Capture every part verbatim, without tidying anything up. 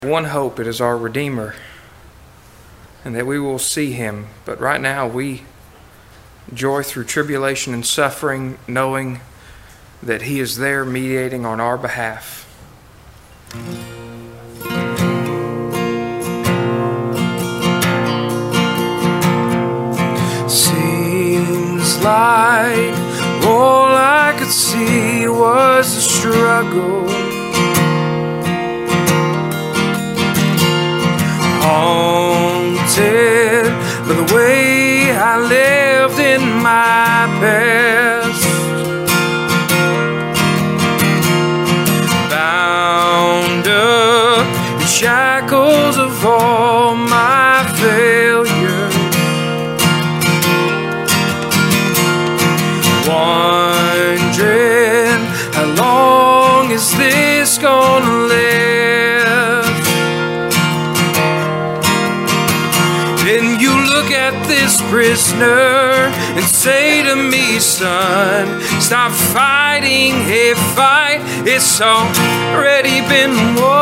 One hope, it is our Redeemer, and that we will see Him. But right now we joy through tribulation and suffering, knowing that He is there mediating on our behalf. Seems like all I could see was the struggle, haunted by the way I lived in my past, bound up in shackles of all my failures, wondering how long is this gonna last. Then you look at this prisoner and say to me, son, stop fighting a fight, it's already been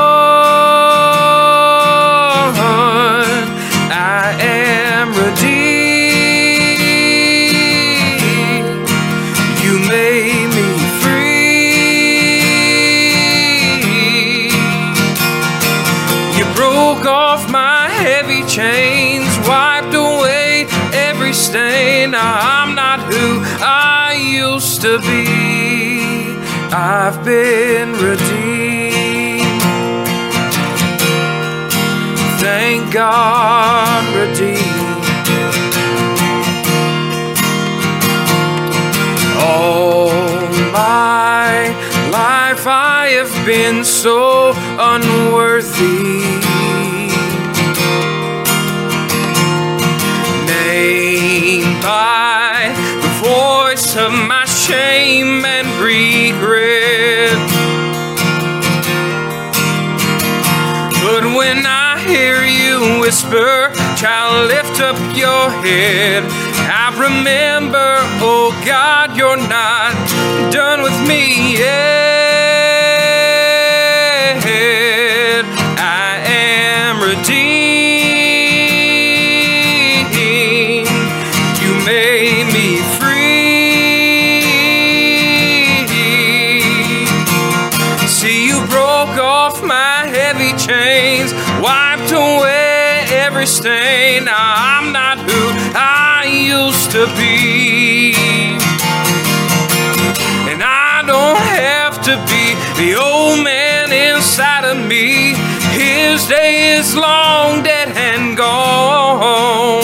won. I am redeemed, you made me free, you broke off my heavy chains, wiped away every stain. Now I'm not who I used to be, I've been redeemed. Thank God, redeemed. All my life I have been so unworthy, by the voice of my shame and regret. But when I hear you whisper, child, lift up your head, I remember, oh God, you're not done with me yet. I am redeemed, made me free. See, you broke off my heavy chains, wiped away every stain. Now I'm not who I used to be, and I don't have to be the old man inside of me. His day is long dead and gone.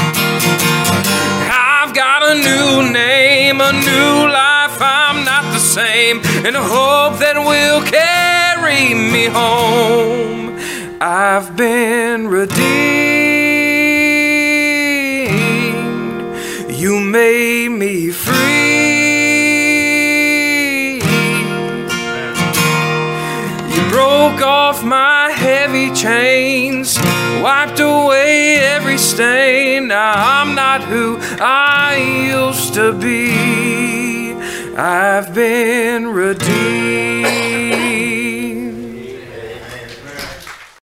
A new name, a new life, I'm not the same, and a hope that will carry me home. I've been redeemed, you made me free, you broke off my heavy chains, wiped away every stain. Now I'm not who I used to be, I've been redeemed.